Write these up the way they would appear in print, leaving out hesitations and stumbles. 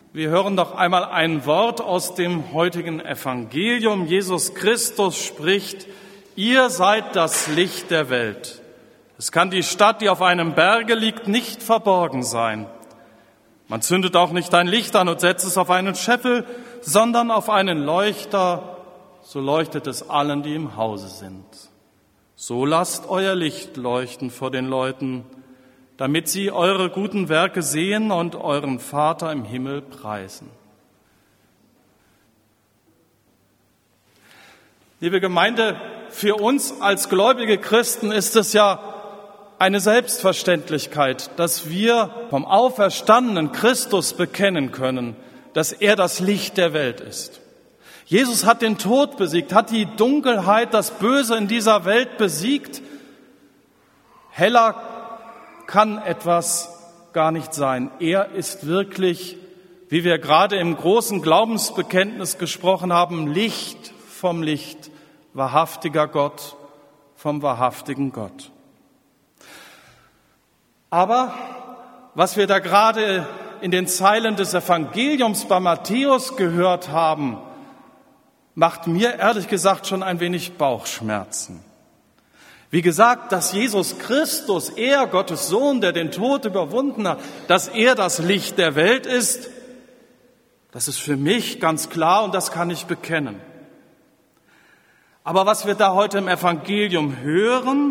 Wir hören doch einmal ein Wort aus dem heutigen Evangelium. Jesus Christus spricht: Ihr seid das Licht der Welt. Es kann die Stadt, die auf einem Berge liegt, nicht verborgen sein. Man zündet auch nicht ein Licht an und setzt es auf einen Scheffel, sondern auf einen Leuchter, so leuchtet es allen, die im Hause sind. So lasst euer Licht leuchten vor den Leuten, damit sie eure guten Werke sehen und euren Vater im Himmel preisen. Liebe Gemeinde, für uns als gläubige Christen ist es ja eine Selbstverständlichkeit, dass wir vom auferstandenen Christus bekennen können, dass er das Licht der Welt ist. Jesus hat den Tod besiegt, hat die Dunkelheit, das Böse in dieser Welt besiegt. Heller kann etwas gar nicht sein. Er ist wirklich, wie wir gerade im großen Glaubensbekenntnis gesprochen haben, Licht vom Licht, wahrhaftiger Gott vom wahrhaftigen Gott. Aber was wir da gerade in den Zeilen des Evangeliums bei Matthäus gehört haben, macht mir ehrlich gesagt schon ein wenig Bauchschmerzen. Wie gesagt, dass Jesus Christus, er, Gottes Sohn, der den Tod überwunden hat, dass er das Licht der Welt ist, das ist für mich ganz klar und das kann ich bekennen. Aber was wir da heute im Evangelium hören,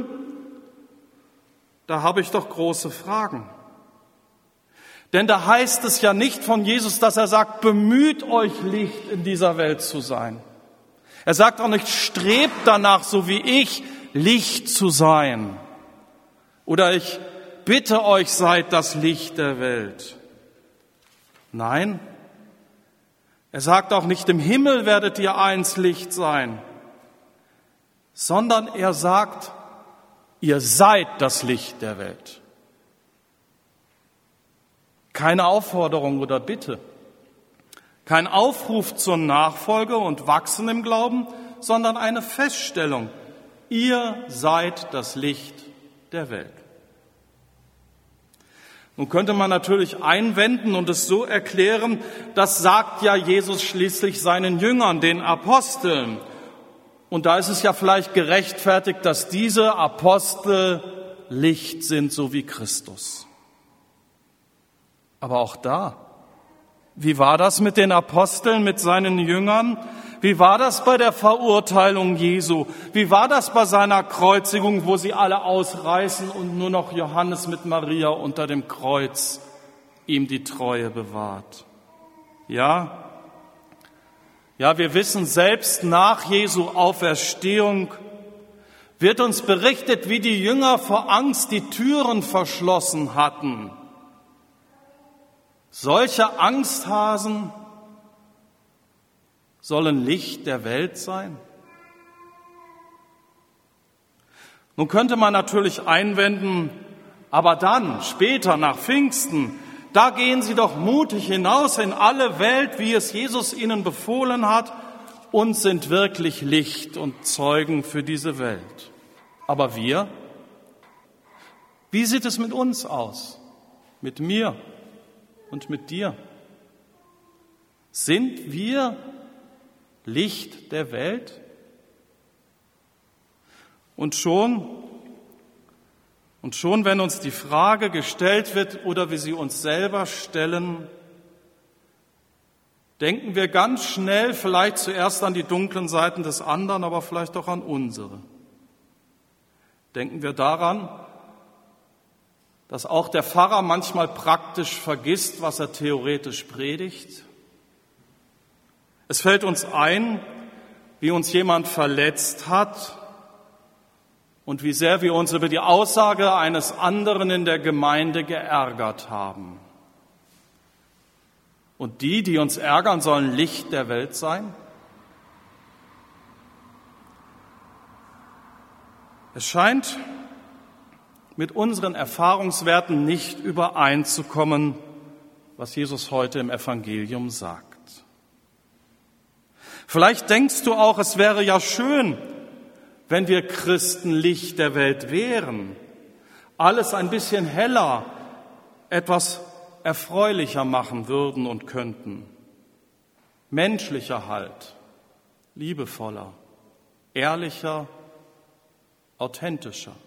da habe ich doch große Fragen. Denn da heißt es ja nicht von Jesus, dass er sagt, bemüht euch, Licht in dieser Welt zu sein. Er sagt auch nicht, strebt danach, so wie ich, Licht zu sein. Oder ich bitte euch, seid das Licht der Welt. Nein, er sagt auch nicht, im Himmel werdet ihr eins Licht sein, sondern er sagt, ihr seid das Licht der Welt. Keine Aufforderung oder Bitte, kein Aufruf zur Nachfolge und Wachsen im Glauben, sondern eine Feststellung. Ihr seid das Licht der Welt. Nun könnte man natürlich einwenden und es so erklären, das sagt ja Jesus schließlich seinen Jüngern, den Aposteln. Und da ist es ja vielleicht gerechtfertigt, dass diese Apostel Licht sind, so wie Christus. Aber auch da, wie war das mit den Aposteln, mit seinen Jüngern? Wie war das bei der Verurteilung Jesu? Wie war das bei seiner Kreuzigung, wo sie alle ausreißen und nur noch Johannes mit Maria unter dem Kreuz ihm die Treue bewahrt? Ja, wir wissen, selbst nach Jesu Auferstehung wird uns berichtet, wie die Jünger vor Angst die Türen verschlossen hatten. Solche Angsthasen sollen Licht der Welt sein? Nun könnte man natürlich einwenden, aber dann, später nach Pfingsten, da gehen sie doch mutig hinaus in alle Welt, wie es Jesus ihnen befohlen hat, und sind wirklich Licht und Zeugen für diese Welt. Aber wir? Wie sieht es mit uns aus? Mit mir und mit dir? Sind wir Licht der Welt? Und schon, wenn uns die Frage gestellt wird oder wir sie uns selber stellen, denken wir ganz schnell vielleicht zuerst an die dunklen Seiten des anderen, aber vielleicht auch an unsere. Denken wir daran, dass auch der Pfarrer manchmal praktisch vergisst, was er theoretisch predigt. Es fällt uns ein, wie uns jemand verletzt hat und wie sehr wir uns über die Aussage eines anderen in der Gemeinde geärgert haben. Und die uns ärgern, sollen Licht der Welt sein? Es scheint mit unseren Erfahrungswerten nicht übereinzukommen, was Jesus heute im Evangelium sagt. Vielleicht denkst du auch, es wäre ja schön, wenn wir Christen Licht der Welt wären. Alles ein bisschen heller, etwas erfreulicher machen würden und könnten. Menschlicher halt, liebevoller, ehrlicher, authentischer.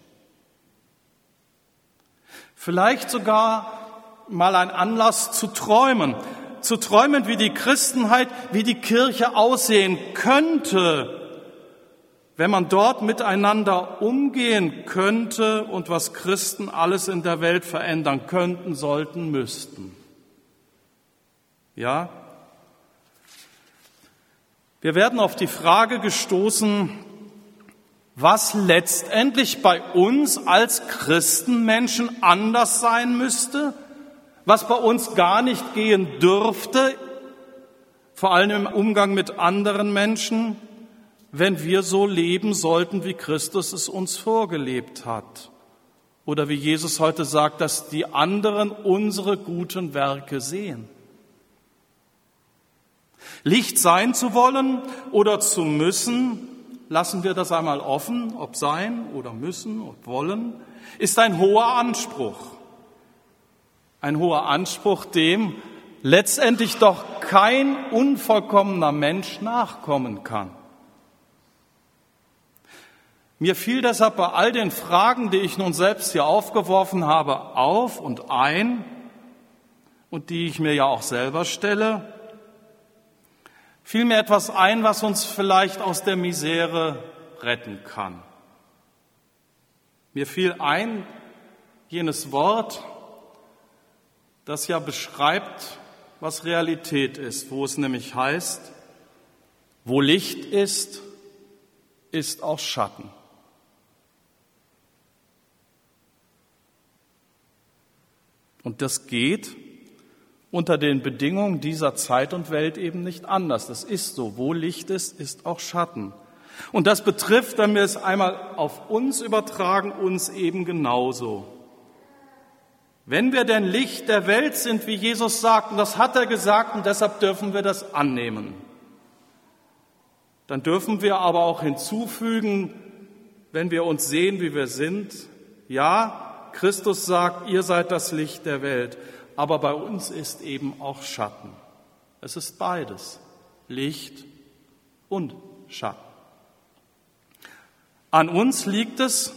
Vielleicht sogar mal ein Anlass zu träumen, wie die Christenheit, wie die Kirche aussehen könnte, wenn man dort miteinander umgehen könnte und was Christen alles in der Welt verändern könnten, sollten, müssten. Ja? Wir werden auf die Frage gestoßen, was letztendlich bei uns als Christenmenschen anders sein müsste, was bei uns gar nicht gehen dürfte, vor allem im Umgang mit anderen Menschen, wenn wir so leben sollten, wie Christus es uns vorgelebt hat. Oder wie Jesus heute sagt, dass die anderen unsere guten Werke sehen. Licht sein zu wollen oder zu müssen, lassen wir das einmal offen, ob sein oder müssen oder wollen, ist ein hoher Anspruch. Ein hoher Anspruch, dem letztendlich doch kein unvollkommener Mensch nachkommen kann. Mir fiel deshalb bei all den Fragen, die ich nun selbst hier aufgeworfen habe, auf und ein und die ich mir ja auch selber stelle, fiel mir etwas ein, was uns vielleicht aus der Misere retten kann. Mir fiel ein, jenes Wort, das ja beschreibt, was Realität ist, wo es nämlich heißt, wo Licht ist, ist auch Schatten. Und das geht unter den Bedingungen dieser Zeit und Welt eben nicht anders. Das ist so. Wo Licht ist, ist auch Schatten. Und das betrifft, wenn wir es einmal auf uns übertragen, uns eben genauso. Wenn wir denn Licht der Welt sind, wie Jesus sagt, und das hat er gesagt, und deshalb dürfen wir das annehmen, dann dürfen wir aber auch hinzufügen, wenn wir uns sehen, wie wir sind, ja, Christus sagt, ihr seid das Licht der Welt, aber bei uns ist eben auch Schatten. Es ist beides, Licht und Schatten. An uns liegt es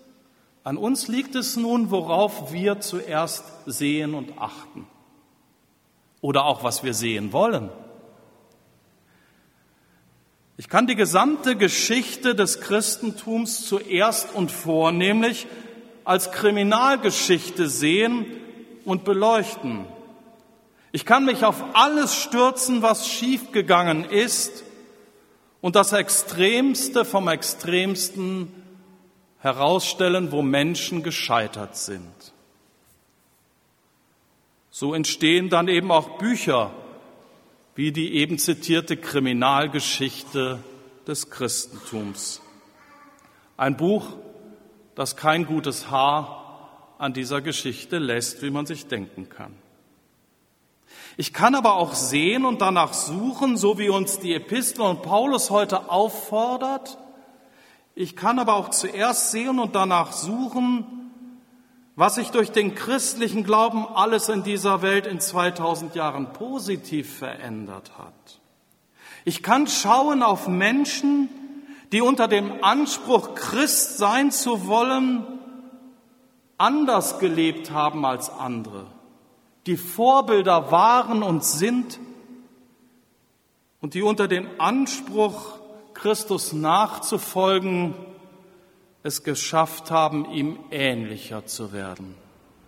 nun, worauf wir zuerst sehen und achten. Oder auch, was wir sehen wollen. Ich kann die gesamte Geschichte des Christentums zuerst und vornehmlich als Kriminalgeschichte sehen und beleuchten. Ich kann mich auf alles stürzen, was schiefgegangen ist und das Extremste vom Extremsten herausstellen, wo Menschen gescheitert sind. So entstehen dann eben auch Bücher, wie die eben zitierte Kriminalgeschichte des Christentums. Ein Buch, das kein gutes Haar an dieser Geschichte lässt, wie man sich denken kann. Ich kann aber auch sehen und danach suchen, so wie uns die Epistel und Paulus heute auffordert. Ich kann aber auch zuerst sehen und danach suchen, was sich durch den christlichen Glauben alles in dieser Welt in 2000 Jahren positiv verändert hat. Ich kann schauen auf Menschen, die unter dem Anspruch, Christ sein zu wollen, anders gelebt haben als andere, die Vorbilder waren und sind und die unter dem Anspruch, Christus nachzufolgen, es geschafft haben, ihm ähnlicher zu werden.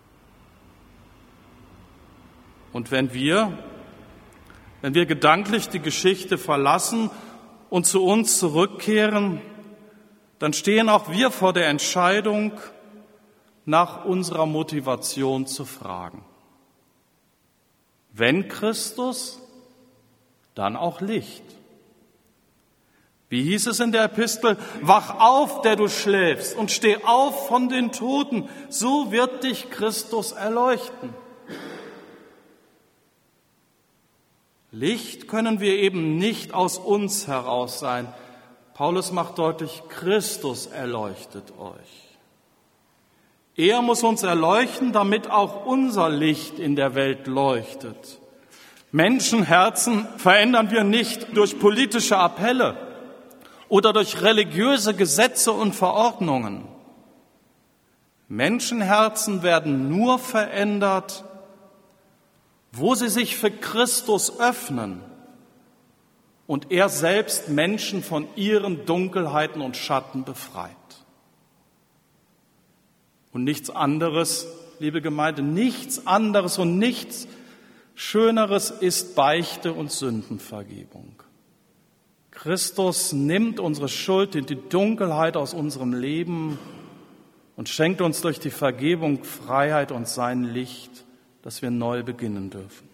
Und wenn wir gedanklich die Geschichte verlassen und zu uns zurückkehren, dann stehen auch wir vor der Entscheidung, nach unserer Motivation zu fragen. Wenn Christus, dann auch Licht. Wie hieß es in der Epistel? Wach auf, der du schläfst, und steh auf von den Toten, so wird dich Christus erleuchten. Licht können wir eben nicht aus uns heraus sein. Paulus macht deutlich, Christus erleuchtet euch. Er muss uns erleuchten, damit auch unser Licht in der Welt leuchtet. Menschenherzen verändern wir nicht durch politische Appelle oder durch religiöse Gesetze und Verordnungen. Menschenherzen werden nur verändert, wo sie sich für Christus öffnen und er selbst Menschen von ihren Dunkelheiten und Schatten befreit. Und nichts anderes, liebe Gemeinde, nichts anderes und nichts Schöneres ist Beichte und Sündenvergebung. Christus nimmt unsere Schuld in die Dunkelheit aus unserem Leben und schenkt uns durch die Vergebung Freiheit und sein Licht, dass wir neu beginnen dürfen.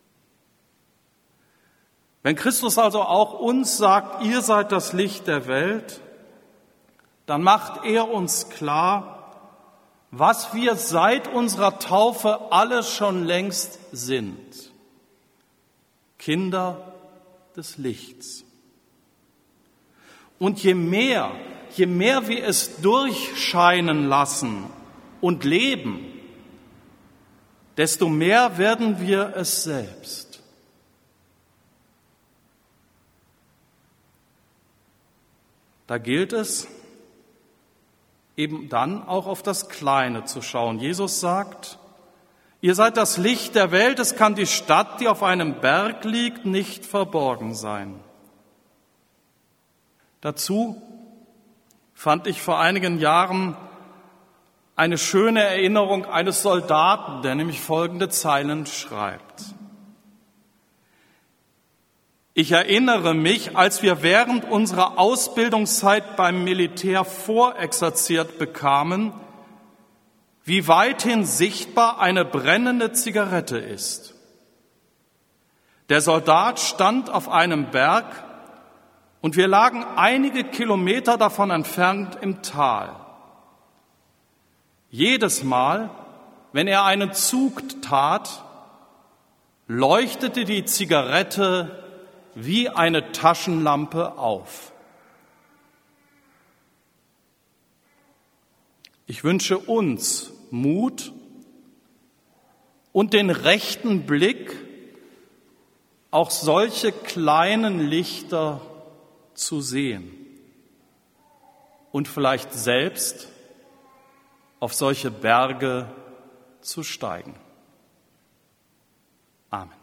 Wenn Christus also auch uns sagt, ihr seid das Licht der Welt, dann macht er uns klar, was wir seit unserer Taufe alle schon längst sind. Kinder des Lichts. Und je mehr wir es durchscheinen lassen und leben, desto mehr werden wir es selbst. Da gilt es, eben dann auch auf das Kleine zu schauen. Jesus sagt, ihr seid das Licht der Welt, es kann die Stadt, die auf einem Berg liegt, nicht verborgen sein. Dazu fand ich vor einigen Jahren eine schöne Erinnerung eines Soldaten, der nämlich folgende Zeilen schreibt. Ich erinnere mich, als wir während unserer Ausbildungszeit beim Militär vorexerziert bekamen, wie weithin sichtbar eine brennende Zigarette ist. Der Soldat stand auf einem Berg und wir lagen einige Kilometer davon entfernt im Tal. Jedes Mal, wenn er einen Zug tat, leuchtete die Zigarette wie eine Taschenlampe auf. Ich wünsche uns Mut und den rechten Blick, auch solche kleinen Lichter zu sehen und vielleicht selbst auf solche Berge zu steigen. Amen.